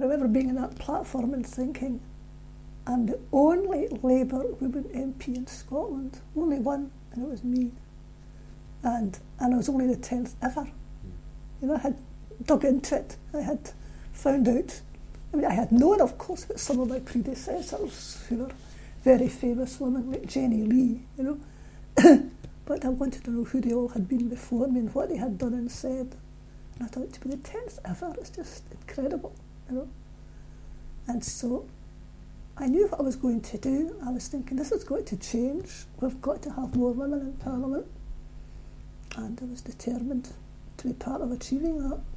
remember being on that platform and thinking, I'm the only Labour woman MP in Scotland, only one, and it was me. And I was only the 10th ever. You know, I had dug into it. I had found out. I mean, I had known, of course, about some of my predecessors who were very famous women, like Jenny Lee, you know. But I wanted to know who they all had been before me and what they had done and said. And I thought, to be the 10th ever, it's just incredible, you know. And so I knew what I was going to do. I was thinking, this has got to change. We've got to have more women in Parliament. And I was determined to be part of achieving that.